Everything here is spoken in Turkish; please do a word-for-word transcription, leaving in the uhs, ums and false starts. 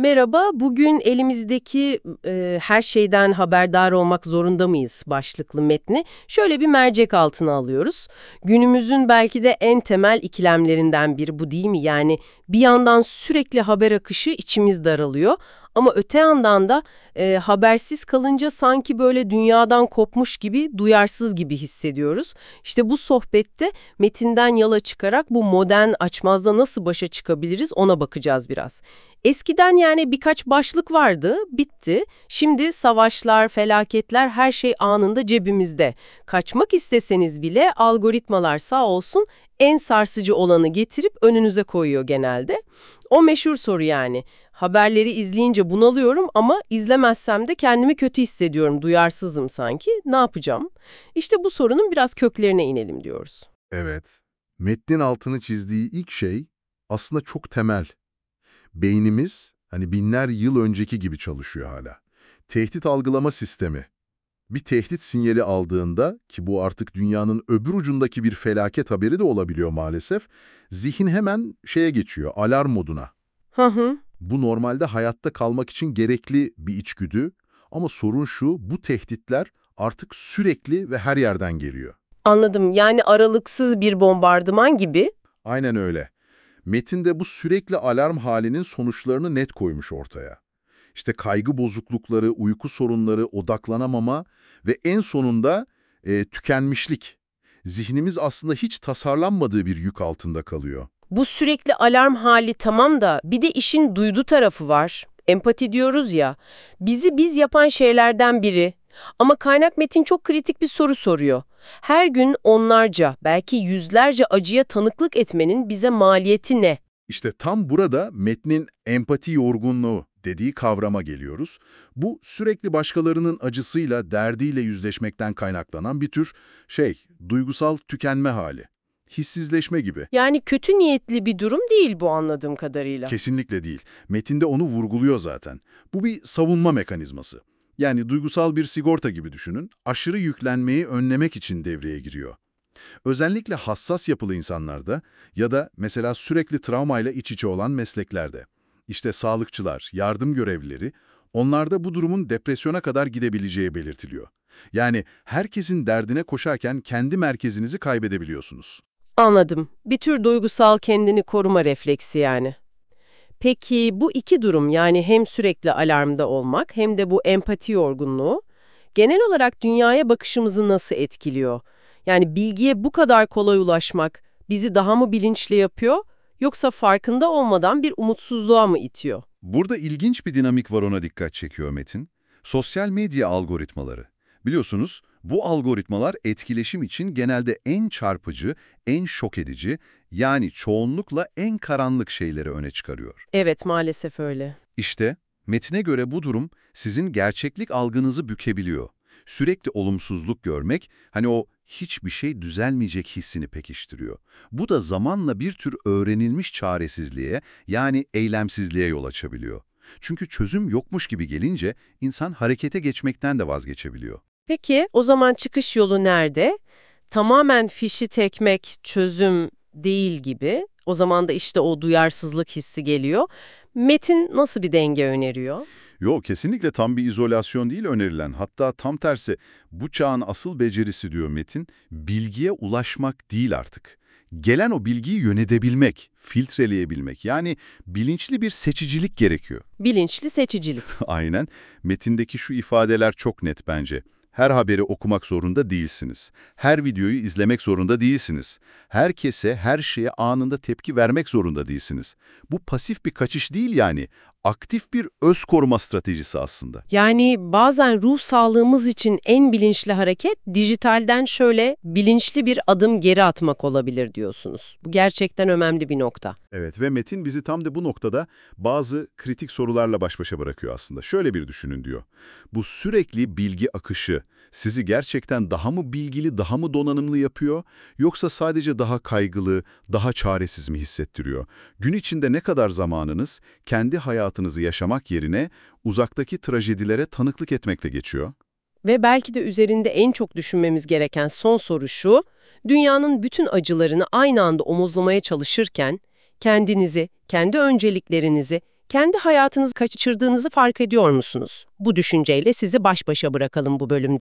Merhaba, bugün elimizdeki e, her şeyden haberdar olmak zorunda mıyız başlıklı metni şöyle bir mercek altına alıyoruz. Günümüzün belki de en temel ikilemlerinden biri bu değil mi? Yani bir yandan sürekli haber akışı içimiz daralıyor ama öte yandan da e, habersiz kalınca sanki böyle dünyadan kopmuş gibi, duyarsız gibi hissediyoruz. İşte bu sohbette metinden yola çıkarak bu modern açmazda nasıl başa çıkabiliriz ona bakacağız biraz. Eskiden yani birkaç başlık vardı, bitti. Şimdi savaşlar, felaketler her şey anında cebimizde. Kaçmak isteseniz bile algoritmalar sağ olsun en sarsıcı olanı getirip önünüze koyuyor genelde. O meşhur soru yani. Haberleri izleyince bunalıyorum ama izlemezsem de kendimi kötü hissediyorum, duyarsızım sanki. Ne yapacağım? İşte bu sorunun biraz köklerine inelim diyoruz. Evet, metnin altını çizdiği ilk şey aslında çok temel. Beynimiz hani binler yıl önceki gibi çalışıyor hala. Tehdit algılama sistemi. Bir tehdit sinyali aldığında, ki bu artık dünyanın öbür ucundaki bir felaket haberi de olabiliyor maalesef, zihin hemen şeye geçiyor, alarm moduna. Hı hı. Bu normalde hayatta kalmak için gerekli bir içgüdü ama sorun şu, bu tehditler artık sürekli ve her yerden geliyor. Anladım. Yani aralıksız bir bombardıman gibi. Aynen öyle. Metinde bu sürekli alarm halinin sonuçlarını net koymuş ortaya. İşte kaygı bozuklukları, uyku sorunları, odaklanamama ve en sonunda e, tükenmişlik. Zihnimiz aslında hiç tasarlanmadığı bir yük altında kalıyor. Bu sürekli alarm hali tamam da bir de işin duydu tarafı var. Empati diyoruz ya. Bizi biz yapan şeylerden biri. Ama kaynak metin çok kritik bir soru soruyor. Her gün onlarca, belki yüzlerce acıya tanıklık etmenin bize maliyeti ne? İşte tam burada metnin empati yorgunluğu dediği kavrama geliyoruz. Bu sürekli başkalarının acısıyla, derdiyle yüzleşmekten kaynaklanan bir tür şey, duygusal tükenme hali. Hissizleşme gibi. Yani kötü niyetli bir durum değil bu anladığım kadarıyla. Kesinlikle değil. Metinde onu vurguluyor zaten. Bu bir savunma mekanizması. Yani duygusal bir sigorta gibi düşünün, aşırı yüklenmeyi önlemek için devreye giriyor. Özellikle hassas yapılı insanlarda ya da mesela sürekli travmayla iç içe olan mesleklerde. İşte sağlıkçılar, yardım görevlileri, onlarda bu durumun depresyona kadar gidebileceği belirtiliyor. Yani herkesin derdine koşarken kendi merkezinizi kaybedebiliyorsunuz. Anladım. Bir tür duygusal kendini koruma refleksi yani. Peki bu iki durum yani hem sürekli alarmda olmak hem de bu empati yorgunluğu genel olarak dünyaya bakışımızı nasıl etkiliyor? Yani bilgiye bu kadar kolay ulaşmak bizi daha mı bilinçli yapıyor yoksa farkında olmadan bir umutsuzluğa mı itiyor? Burada ilginç bir dinamik var, ona dikkat çekiyor Metin. Sosyal medya algoritmaları. Biliyorsunuz bu algoritmalar etkileşim için genelde en çarpıcı, en şok edici, yani çoğunlukla en karanlık şeyleri öne çıkarıyor. Evet, maalesef öyle. İşte Metin'e göre bu durum sizin gerçeklik algınızı bükebiliyor. Sürekli olumsuzluk görmek, hani o hiçbir şey düzelmeyecek hissini pekiştiriyor. Bu da zamanla bir tür öğrenilmiş çaresizliğe, yani eylemsizliğe yol açabiliyor. Çünkü çözüm yokmuş gibi gelince insan harekete geçmekten de vazgeçebiliyor. Peki o zaman çıkış yolu nerede? Tamamen fişi tekmek çözüm değil gibi. O zaman da işte o duyarsızlık hissi geliyor. Metin nasıl bir denge öneriyor? Yok, kesinlikle tam bir izolasyon değil önerilen. Hatta tam tersi, bu çağın asıl becerisi diyor Metin, bilgiye ulaşmak değil artık. Gelen o bilgiyi yönetebilmek, filtreleyebilmek. Yani bilinçli bir seçicilik gerekiyor. Bilinçli seçicilik. Aynen. Metindeki şu ifadeler çok net bence. Her haberi okumak zorunda değilsiniz. Her videoyu izlemek zorunda değilsiniz. Herkese, her şeye anında tepki vermek zorunda değilsiniz. Bu pasif bir kaçış değil yani. Aktif bir öz koruma stratejisi aslında. Yani bazen ruh sağlığımız için en bilinçli hareket dijitalden şöyle bilinçli bir adım geri atmak olabilir diyorsunuz. Bu gerçekten önemli bir nokta. Evet, ve Metin bizi tam da bu noktada bazı kritik sorularla baş başa bırakıyor aslında. Şöyle bir düşünün diyor. Bu sürekli bilgi akışı sizi gerçekten daha mı bilgili, daha mı donanımlı yapıyor, yoksa sadece daha kaygılı, daha çaresiz mi hissettiriyor? Gün içinde ne kadar zamanınız kendi hayatınızı yaşamak yerine uzaktaki trajedilere tanıklık etmekle geçiyor? Ve belki de üzerinde en çok düşünmemiz gereken son soru şu: dünyanın bütün acılarını aynı anda omuzlamaya çalışırken kendinizi, kendi önceliklerinizi, Kendi hayatınızı kaçırdığınızı fark ediyor musunuz? Bu düşünceyle sizi baş başa bırakalım bu bölümde.